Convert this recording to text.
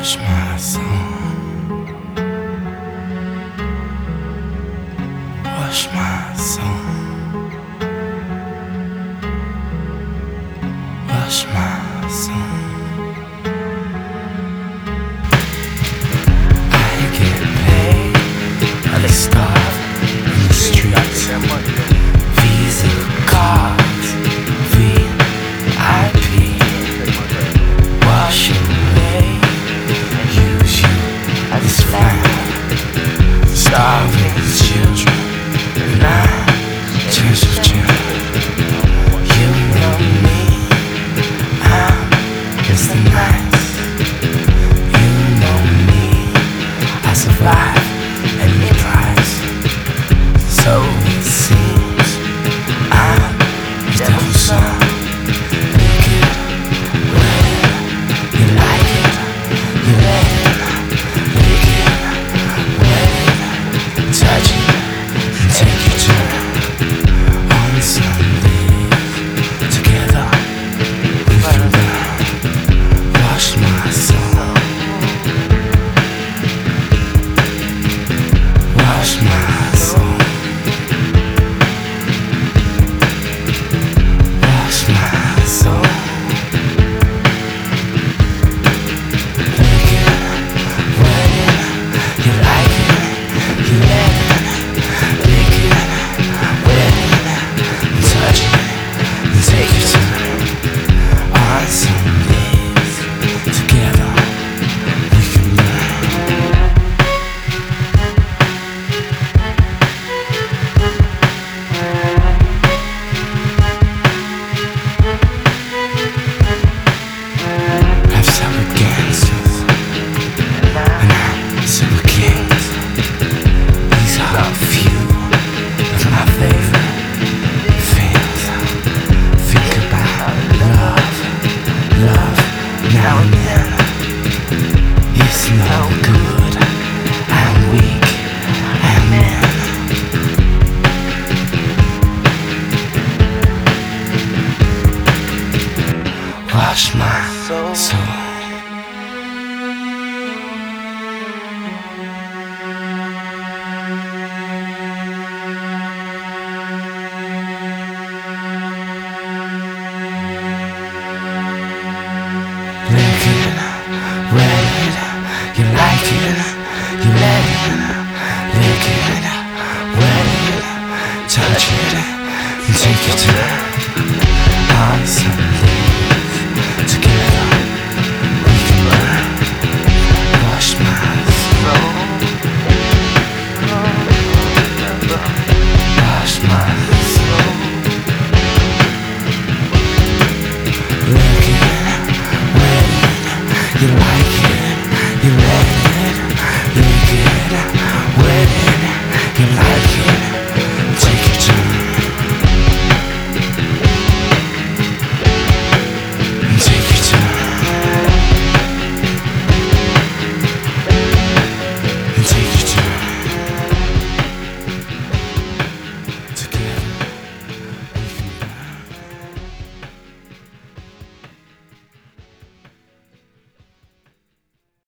Wash my soul. Wash my soul. Wash my soul. I get paid. I starve in the streets. Visa cards, VIP. Wash away. Use you as fire. Starving children. Tears of children. You know me. I'm Mr. Nice. You know me. I survive any price. So it seems I'm the devil's son. Make it, let it, you like it, you let it. Make it, let it, touch it, and take your turn. On Sundays, together we can learn. Wash my soul. Wash my soul. Wash my soul. Make it, let it, you like it, you let it. Make it, let it, touch it, and take your time. On Sundays, together we can learn. I've sat with gangsters, and I've sat with kings. These are a few of my favorite things. Think about love, love now and then. It's no good, I'm weak, I'm in. Wash my soul. Lick it, wet it, you like it, you let it. Lick it, wet it, touch it, and take your time. On Sundays, together